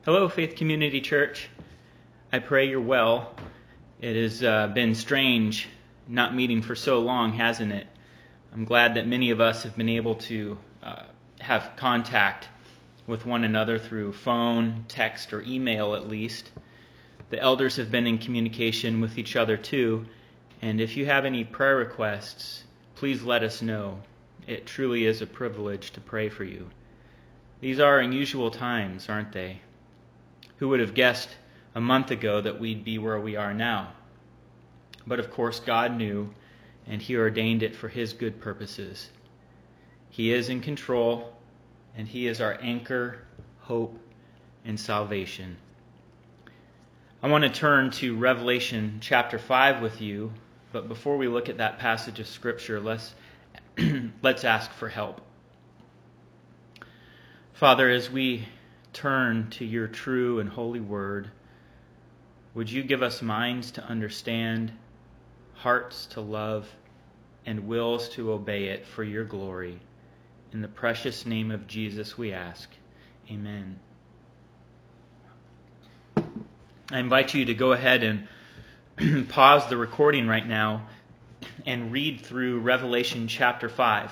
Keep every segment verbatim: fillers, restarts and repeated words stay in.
Hello, Faith Community Church. I pray you're well. It has uh, been strange not meeting for so long, hasn't it? I'm glad that many of us have been able to uh, have contact with one another through phone, text, or email at least. The elders have been in communication with each other too, and if you have any prayer requests, please let us know. It truly is a privilege to pray for you. These are unusual times, aren't they? Who would have guessed a month ago that we'd be where we are now? But of course, God knew, and He ordained it for His good purposes. He is in control, and He is our anchor, hope, and salvation. I want to turn to Revelation chapter five with you, but before we look at that passage of Scripture, let's, let's ask for help. Father, as we turn to your true and holy word, would you give us minds to understand, hearts to love, and wills to obey it for your glory. In the precious name of Jesus we ask. Amen. I invite you to go ahead and pause the recording right now and read through Revelation chapter five.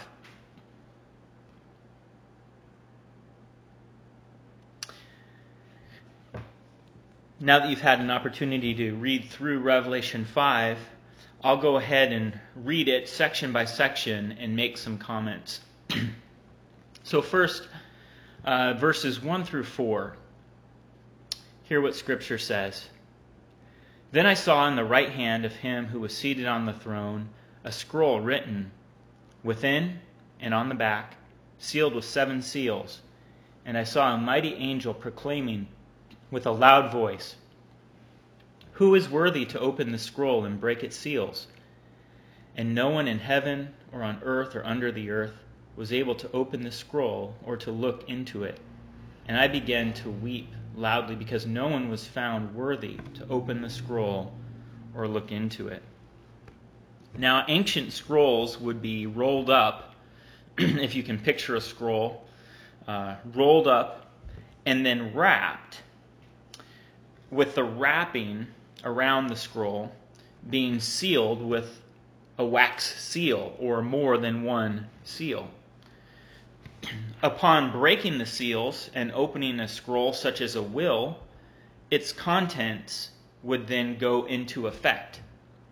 Now that you've had an opportunity to read through Revelation five, I'll go ahead and read it section by section and make some comments. So first, uh, verses one through four. Hear what Scripture says. Then I saw in the right hand of him who was seated on the throne a scroll written within and on the back, sealed with seven seals. And I saw a mighty angel proclaiming with a loud voice, "Who is worthy to open the scroll and break its seals?" And no one in heaven or on earth or under the earth was able to open the scroll or to look into it. And I began to weep loudly because no one was found worthy to open the scroll or look into it. Now, ancient scrolls would be rolled up, if you can picture a scroll, uh, rolled up and then wrapped, with the wrapping around the scroll being sealed with a wax seal or more than one seal. Upon breaking the seals and opening a scroll such as a will, its contents would then go into effect.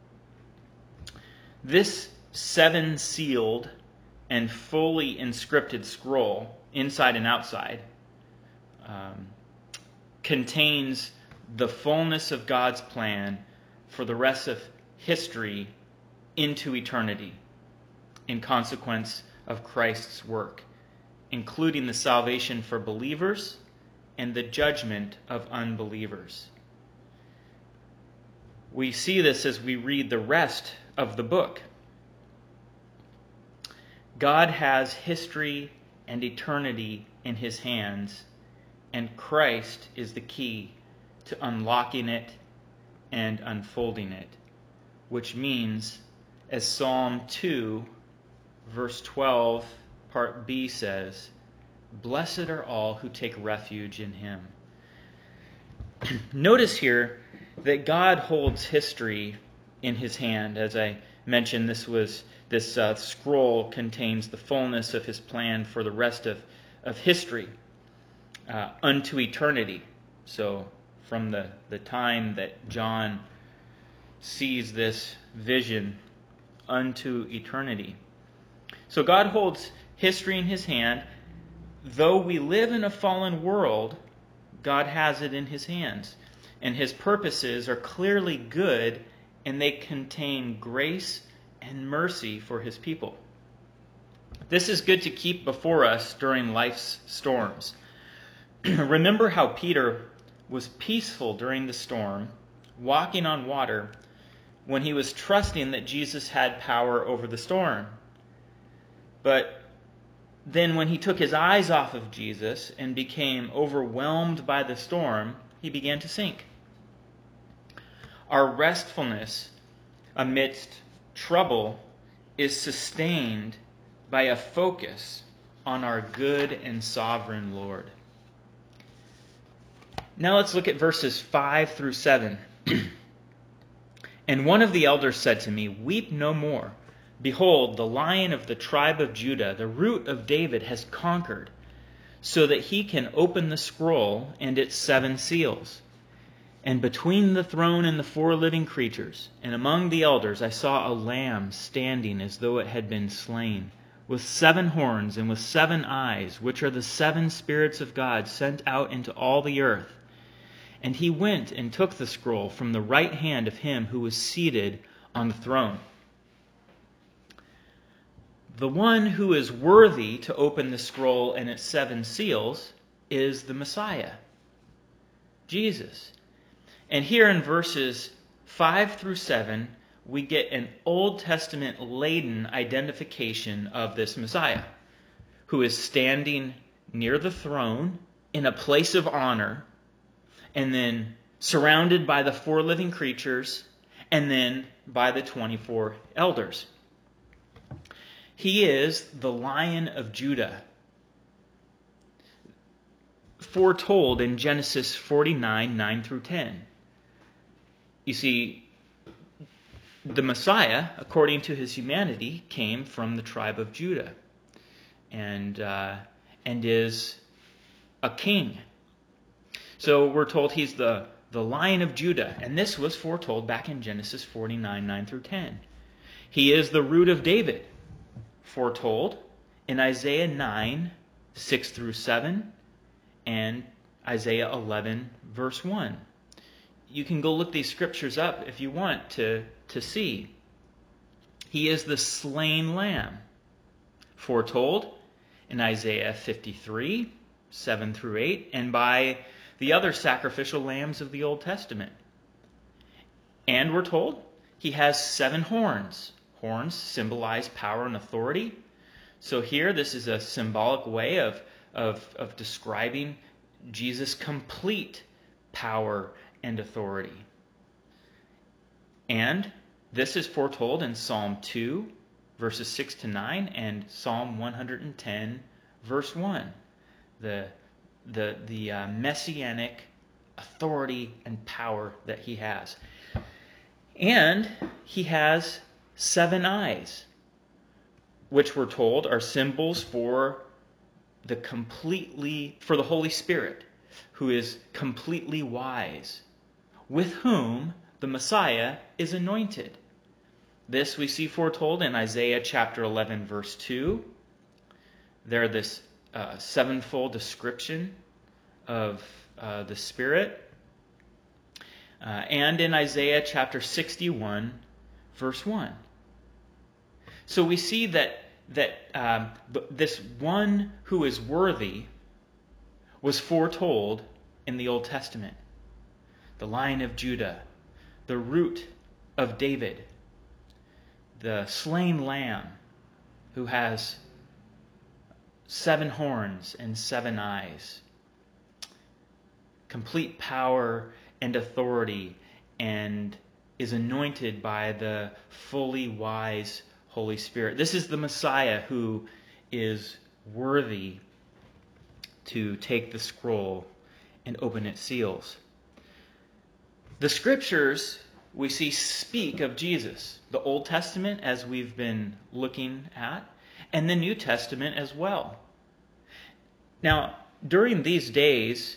This seven-sealed and fully inscripted scroll, inside and outside, um, contains the fullness of God's plan for the rest of history into eternity in consequence of Christ's work, including the salvation for believers and the judgment of unbelievers. We see this as we read the rest of the book. God has history and eternity in His hands, and Christ is the key to unlocking it and unfolding it, which means, as Psalm two, verse twelve, part B says, "Blessed are all who take refuge in Him." Notice here that God holds history in His hand. As I mentioned, this was this uh, scroll contains the fullness of His plan for the rest of, of history uh, unto eternity. So from the, the time that John sees this vision unto eternity. So God holds history in His hand. Though we live in a fallen world, God has it in His hands. And His purposes are clearly good, and they contain grace and mercy for His people. This is good to keep before us during life's storms. Remember how Peter was peaceful during the storm, walking on water, when he was trusting that Jesus had power over the storm. But then when he took his eyes off of Jesus and became overwhelmed by the storm, he began to sink. Our restfulness amidst trouble is sustained by a focus on our good and sovereign Lord. Now let's look at verses five through seven. And one of the elders said to me, "Weep no more. Behold, the Lion of the tribe of Judah, the Root of David, has conquered, so that he can open the scroll and its seven seals." And between the throne and the four living creatures, and among the elders, I saw a lamb standing as though it had been slain, with seven horns and with seven eyes, which are the seven spirits of God sent out into all the earth. And he went and took the scroll from the right hand of him who was seated on the throne. The one who is worthy to open the scroll and its seven seals is the Messiah, Jesus. And here in verses five through seven, we get an Old Testament laden identification of this Messiah, who is standing near the throne in a place of honor, and then surrounded by the four living creatures, and then by the twenty-four elders. He is the Lion of Judah, foretold in Genesis forty-nine, nine through ten. You see, the Messiah, according to his humanity, came from the tribe of Judah, and uh, and is a king. So we're told he's the, the Lion of Judah, and this was foretold back in Genesis forty-nine, nine through ten. He is the Root of David, foretold in Isaiah nine, six through seven, and Isaiah eleven, verse one. You can go look these scriptures up if you want to, to see. He is the slain lamb, foretold in Isaiah fifty-three, seven through eight, and by the other sacrificial lambs of the Old Testament. And we're told he has seven horns. Horns symbolize power and authority. So here, this is a symbolic way of, of, of describing Jesus' complete power and authority. And this is foretold in Psalm two, verses six to nine, and Psalm one hundred ten, verse one. The, the, the uh, messianic authority and power that he has. And he has seven eyes, which we're told are symbols for the completely, for the Holy Spirit, who is completely wise, with whom the Messiah is anointed. This we see foretold in Isaiah chapter eleven, verse two. There, this uh, sevenfold description of uh, the Spirit. Uh, and in Isaiah chapter sixty-one, verse one. So we see that, that um, this one who is worthy was foretold in the Old Testament. The Lion of Judah, the Root of David, the slain lamb who has seven horns and seven eyes, complete power and authority, and is anointed by the fully wise Holy Spirit. This is the Messiah who is worthy to take the scroll and open its seals. The scriptures we see speak of Jesus, the Old Testament, as we've been looking at, and the New Testament as well. Now, during these days,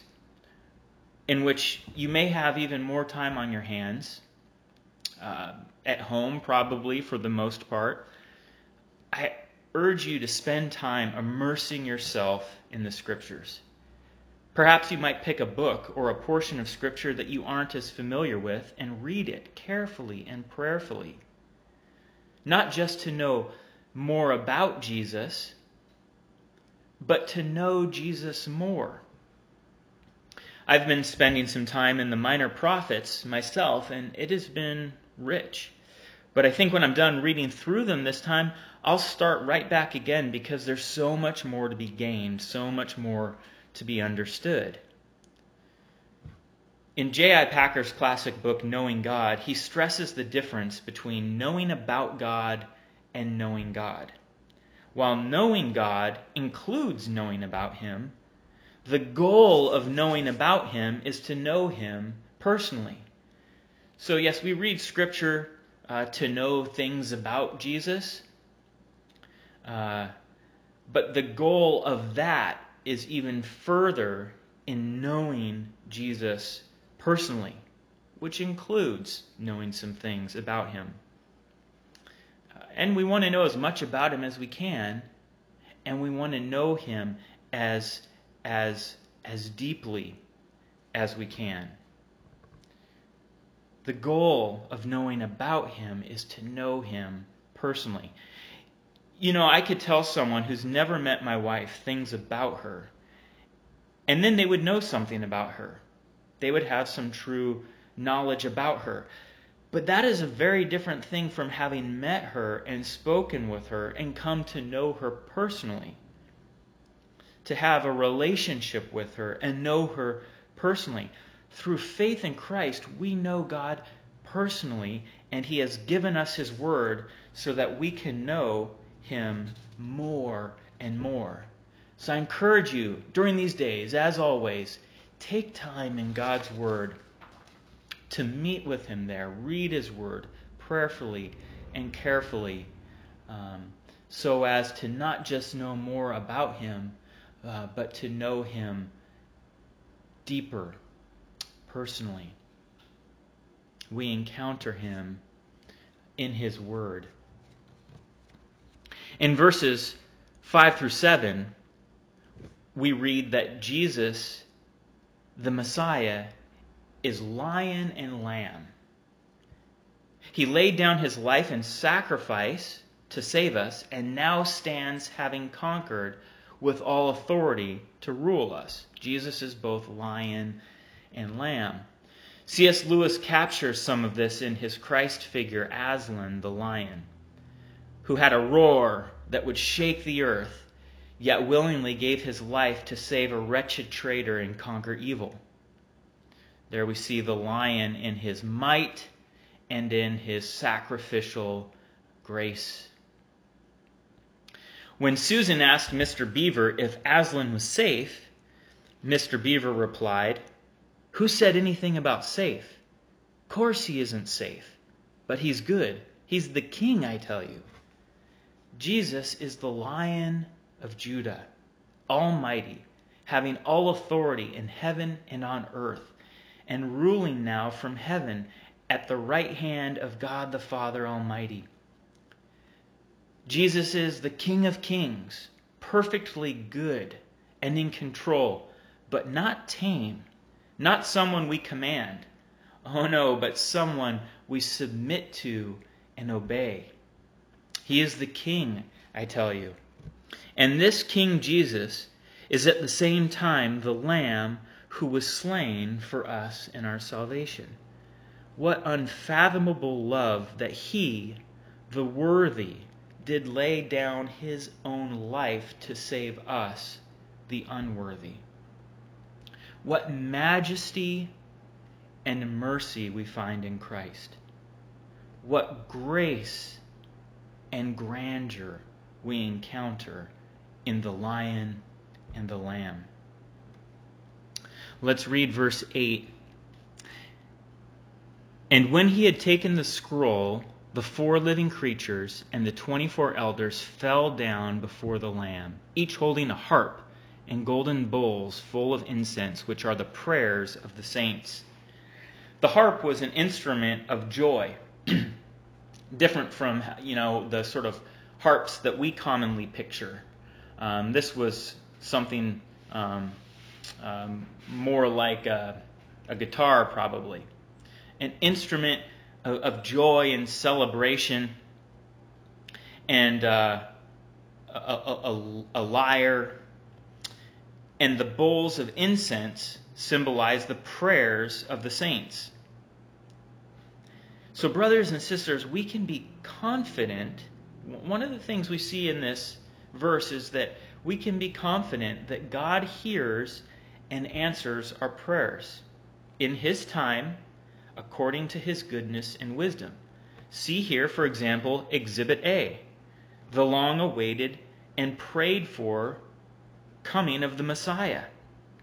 in which you may have even more time on your hands, uh, at home probably for the most part, I urge you to spend time immersing yourself in the Scriptures. Perhaps you might pick a book or a portion of Scripture that you aren't as familiar with and read it carefully and prayerfully. Not just to know more about Jesus, but to know Jesus more. I've been spending some time in the Minor Prophets myself, and it has been rich. But I think when I'm done reading through them this time, I'll start right back again, because there's so much more to be gained, so much more to be understood. In J I Packer's classic book, Knowing God, he stresses the difference between knowing about God and knowing God. While knowing God includes knowing about Him, The goal of knowing about him is to know him personally. So yes, we read Scripture uh, to know things about Jesus, uh, but the goal of that is even further in knowing Jesus personally, which includes knowing some things about him. Uh, and we want to know as much about him as we can, and we want to know him as as as deeply as we can. The goal of knowing about him is to know him personally. You know, I could tell someone who's never met my wife things about her, and then they would know something about her. They would have some true knowledge about her. But that is a very different thing from having met her and spoken with her and come to know her personally. To have a relationship with her and know her personally. Through faith in Christ, we know God personally, and he has given us his word so that we can know him more and more. So I encourage you, during these days, as always, take time in God's word to meet with him there. Read his word prayerfully and carefully, um, so as to not just know more about him, uh, but to know him deeper, personally. We encounter him in his word. In verses five through seven, we read that Jesus, the Messiah, is lion and lamb. He laid down his life in sacrifice to save us, and now stands having conquered with all authority to rule us. Jesus is both lion and lamb. C S Lewis captures some of this in his Christ figure, Aslan the lion, who had a roar that would shake the earth, yet willingly gave his life to save a wretched traitor and conquer evil. There we see the lion in his might and in his sacrificial grace. When Susan asked Mister Beaver if Aslan was safe, Mister Beaver replied, "Who said anything about safe? Of course he isn't safe, but he's good. He's the king, I tell you." Jesus is the Lion of Judah, almighty, having all authority in heaven and on earth, and ruling now from heaven at the right hand of God the Father Almighty. Jesus is the King of Kings, perfectly good and in control, but not tame, not someone we command. Oh no, but someone we submit to and obey. He is the King, I tell you. And this King Jesus is at the same time the Lamb who was slain for us in our salvation. What unfathomable love that he, the worthy, did lay down his own life to save us, the unworthy. What majesty and mercy we find in Christ. What grace and grandeur we encounter in the Lion and the Lamb. Let's read verse eight. And when he had taken the scroll, the four living creatures and the twenty-four elders fell down before the Lamb, each holding a harp and golden bowls full of incense, which are the prayers of the saints. The harp was an instrument of joy, different from, you know, the sort of harps that we commonly picture. Um, this was something um, um, more like a, a guitar, probably. An instrument of, of joy and celebration, and uh, a, a, a lyre. And the bowls of incense symbolize the prayers of the saints. So, brothers and sisters, we can be confident. One of the things we see in this verse is that we can be confident that God hears and answers our prayers in his time, according to his goodness and wisdom. See here, for example, Exhibit A, the long-awaited and prayed for coming of the Messiah.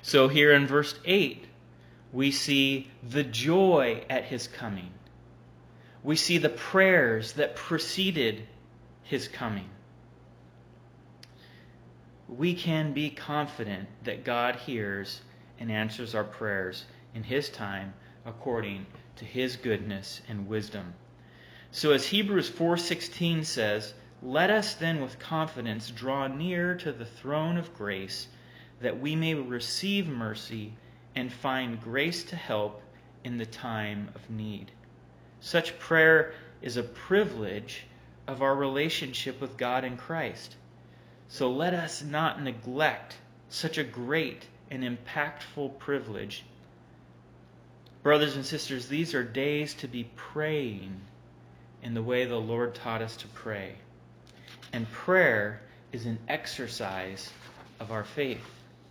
So here in verse eight, we see the joy at his coming. We see the prayers that preceded his coming. We can be confident that God hears and answers our prayers in his time according to his goodness and wisdom. So as Hebrews four sixteen says, "Let us then with confidence draw near to the throne of grace, that we may receive mercy and find grace to help in the time of need." Such prayer is a privilege of our relationship with God in Christ. So let us not neglect such a great and impactful privilege. Brothers and sisters, these are days to be praying in the way the Lord taught us to pray. And prayer is an exercise of our faith.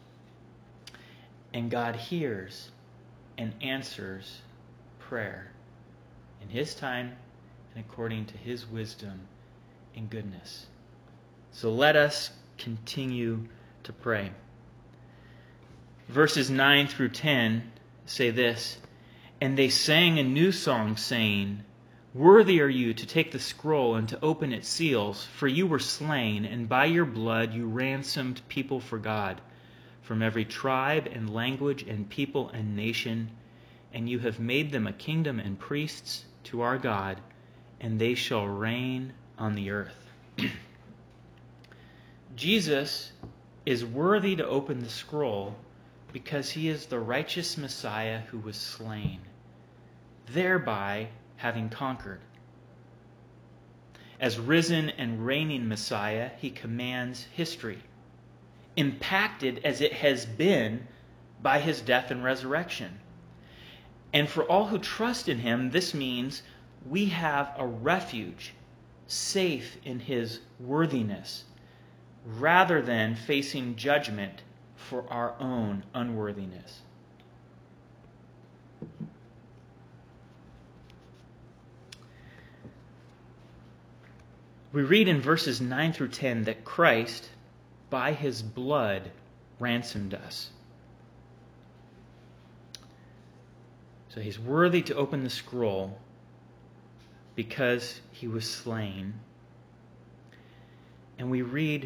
And God hears and answers prayer in his time and according to his wisdom and goodness. So let us continue to pray. Verses nine through ten say this, "And they sang a new song, saying, 'Worthy are you to take the scroll and to open its seals, for you were slain, and by your blood you ransomed people for God, from every tribe and language and people and nation, and you have made them a kingdom and priests to our God, and they shall reign on the earth.'" Jesus is worthy to open the scroll because he is the righteous Messiah who was slain, thereby having conquered. As risen and reigning Messiah, he commands history, impacted as it has been by his death and resurrection. And for all who trust in him, this means we have a refuge, safe in his worthiness, rather than facing judgment for our own unworthiness. We read in verses nine through ten that Christ, by his blood, ransomed us. So he's worthy to open the scroll because he was slain. And we read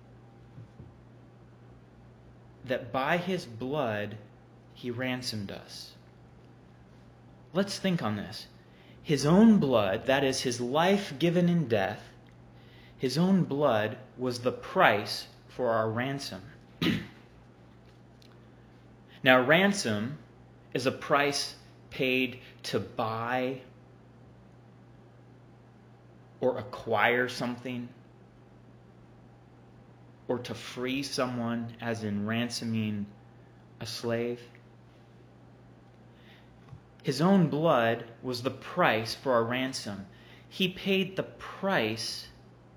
that by his blood he ransomed us. Let's think on this. His own blood, that is his life given in death, his own blood was the price for our ransom. Now, ransom is a price paid to buy or acquire something, or to free someone, as in ransoming a slave. His own blood was the price for our ransom. He paid the price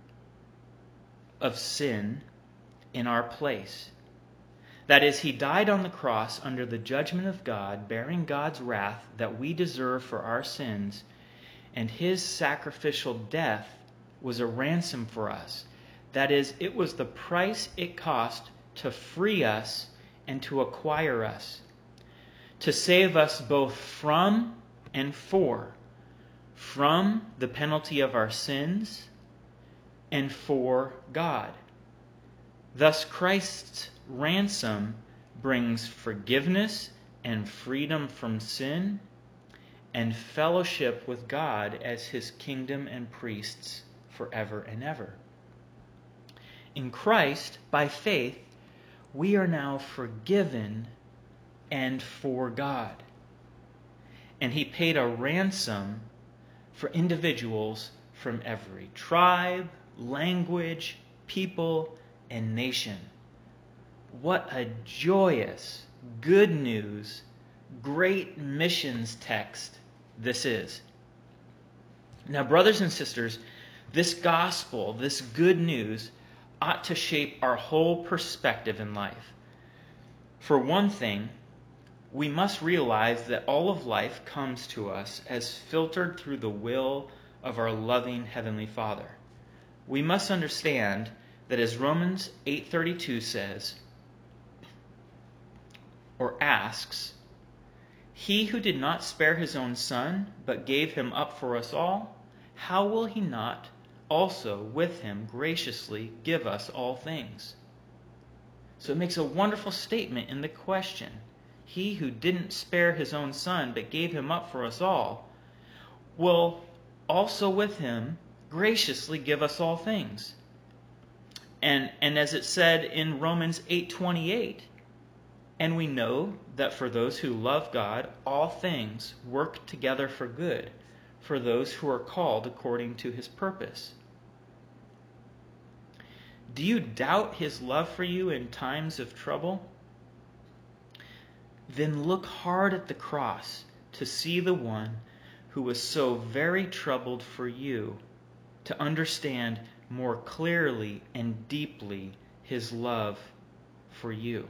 of sin in our place. That is, he died on the cross under the judgment of God, bearing God's wrath that we deserve for our sins, and his sacrificial death was a ransom for us. That is, it was the price it cost to free us and to acquire us, to save us both from and for, from the penalty of our sins and for God. Thus, Christ's ransom brings forgiveness and freedom from sin and fellowship with God as his kingdom and priests forever and ever. In Christ, by faith, we are now forgiven and for God. And he paid a ransom for individuals from every tribe, language, people, and nation. What a joyous, good news, great missions text this is. Now, brothers and sisters, this gospel, this good news, ought to shape our whole perspective in life. For one thing, we must realize that all of life comes to us as filtered through the will of our loving Heavenly Father. We must understand that, as Romans eight thirty-two says, or asks, "He who did not spare his own son, but gave him up for us all, how will he not also with him graciously give us all things?" So it makes a wonderful statement in the question. He who didn't spare his own son, but gave him up for us all, will also with him graciously give us all things. And, and as it said in Romans eight twenty-eight, "And we know that for those who love God, all things work together for good, for those who are called according to his purpose." Do you doubt his love for you in times of trouble? Then look hard at the cross to see the one who was so very troubled for you, to understand more clearly and deeply his love for you.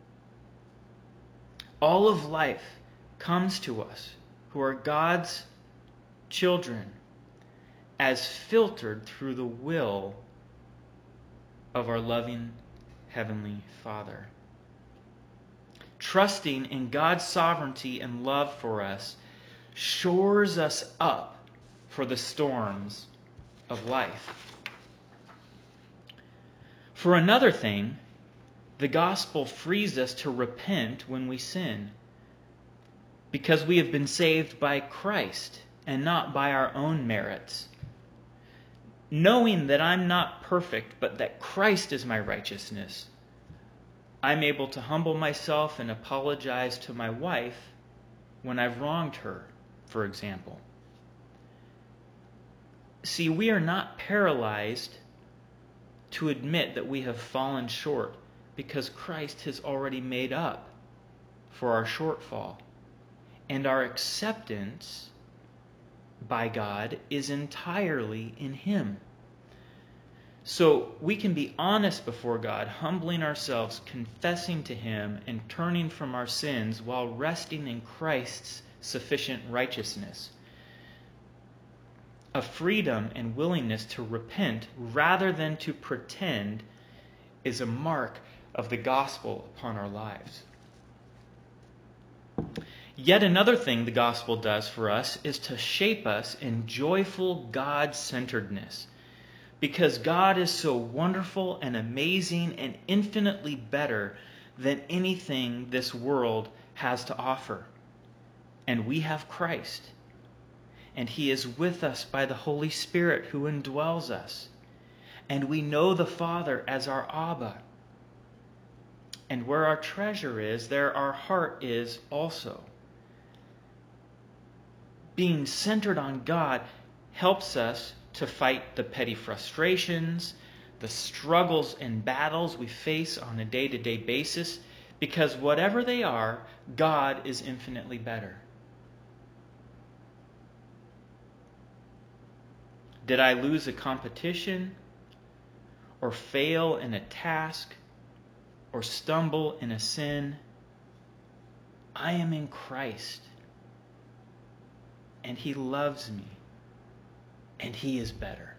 All of life comes to us who are God's children as filtered through the will of our loving Heavenly Father. Trusting in God's sovereignty and love for us shores us up for the storms of life. For another thing, the gospel frees us to repent when we sin, because we have been saved by Christ and not by our own merits. Knowing that I'm not perfect, but that Christ is my righteousness, I'm able to humble myself and apologize to my wife when I've wronged her, for example. See, we are not paralyzed to admit that we have fallen short, because Christ has already made up for our shortfall. And our acceptance by God is entirely in him. So we can be honest before God, humbling ourselves, confessing to him, and turning from our sins while resting in Christ's sufficient righteousness. A freedom and willingness to repent rather than to pretend is a mark of the gospel upon our lives. Yet another thing the gospel does for us is to shape us in joyful God-centeredness. Because God is so wonderful and amazing and infinitely better than anything this world has to offer. And we have Christ. And he is with us by the Holy Spirit who indwells us. And we know the Father as our Abba. And where our treasure is, there our heart is also. Being centered on God helps us to fight the petty frustrations, the struggles and battles we face on a day-to-day basis, because whatever they are, God is infinitely better. Did I lose a competition, or fail in a task, or stumble in a sin? I am in Christ, and he loves me, and he is better.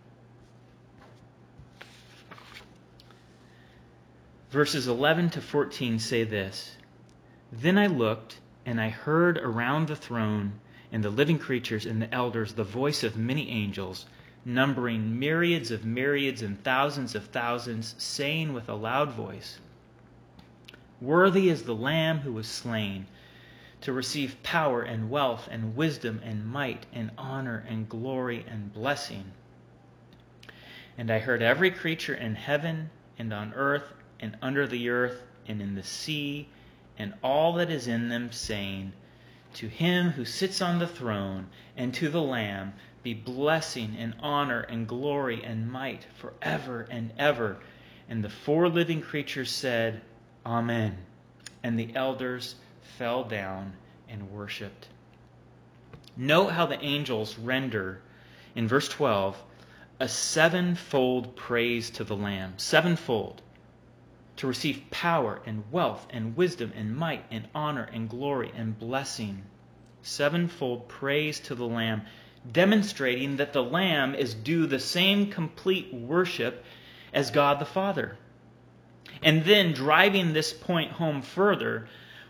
Verses eleven to fourteen say this: "Then I looked, and I heard around the throne and the living creatures and the elders the voice of many angels, numbering myriads of myriads and thousands of thousands, saying with a loud voice, 'Worthy is the Lamb who was slain to receive power and wealth and wisdom and might and honor and glory and blessing.' And I heard every creature in heaven and on earth and under the earth and in the sea and all that is in them, saying, 'To him who sits on the throne and to the Lamb be blessing and honor and glory and might forever and ever.' And the four living creatures said, 'Amen.' And the elders fell down and worshipped." Note how the angels render, in verse twelve, a sevenfold praise to the Lamb. Sevenfold. To receive power and wealth and wisdom and might and honor and glory and blessing. Sevenfold praise to the Lamb, demonstrating that the Lamb is due the same complete worship as God the Father. And then, driving this point home further,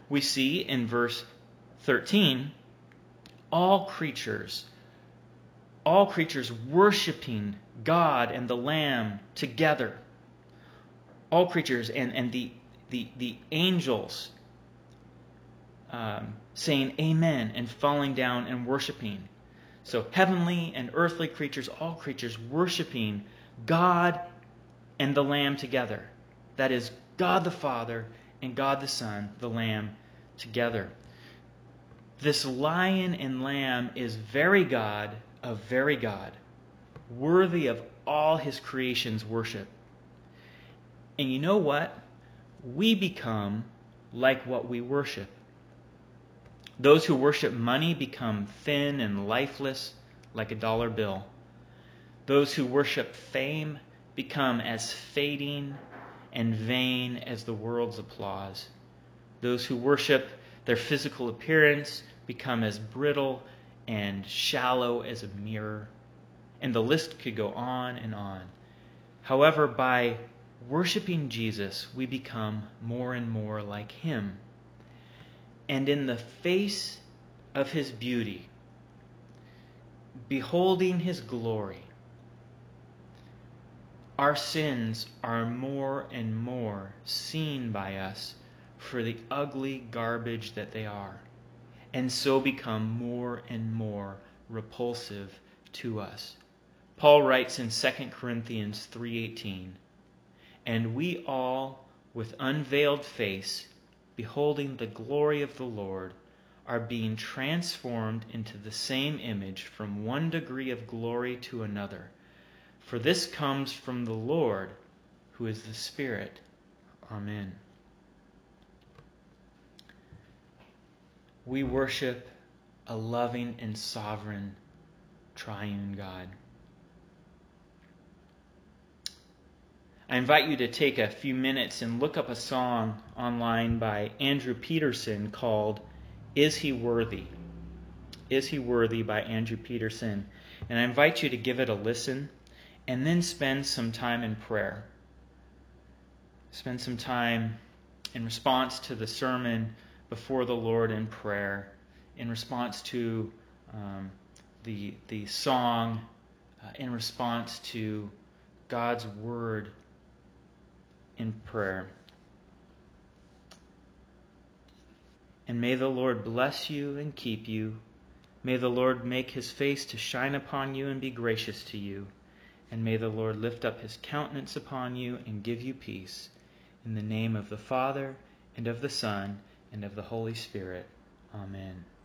we see in verse thirteen, all creatures, all creatures worshiping God and the Lamb together. All creatures and, and the, the, the angels um, saying amen and falling down and worshiping. So heavenly and earthly creatures, all creatures worshiping God and the Lamb together. That is God the Father and God the Son, the Lamb, together. This lion and lamb is very God of very God, worthy of all his creation's worship. And you know what? We become like what we worship. Those who worship money become thin and lifeless like a dollar bill. Those who worship fame become as fading and vain as the world's applause. Those who worship their physical appearance become as brittle and shallow as a mirror. And the list could go on and on. However, by worshiping Jesus, we become more and more like him. And in the face of his beauty, beholding his glory, our sins are more and more seen by us for the ugly garbage that they are, and so become more and more repulsive to us. Paul writes in Second Corinthians three eighteen, "And we all, with unveiled face, beholding the glory of the Lord, are being transformed into the same image from one degree of glory to another. For this comes from the Lord, who is the Spirit." Amen. We worship a loving and sovereign triune God. I invite you to take a few minutes and look up a song online by Andrew Peterson called "Is He Worthy?" Is He Worthy by Andrew Peterson. And I invite you to give it a listen and then spend some time in prayer. Spend some time in response to the sermon before the Lord in prayer, in response to um, the, the song, uh, in response to God's word in prayer. And may the Lord bless you and keep you. May the Lord make his face to shine upon you and be gracious to you. And may the Lord lift up his countenance upon you and give you peace. In the name of the Father, and of the Son, and of the Holy Spirit. Amen.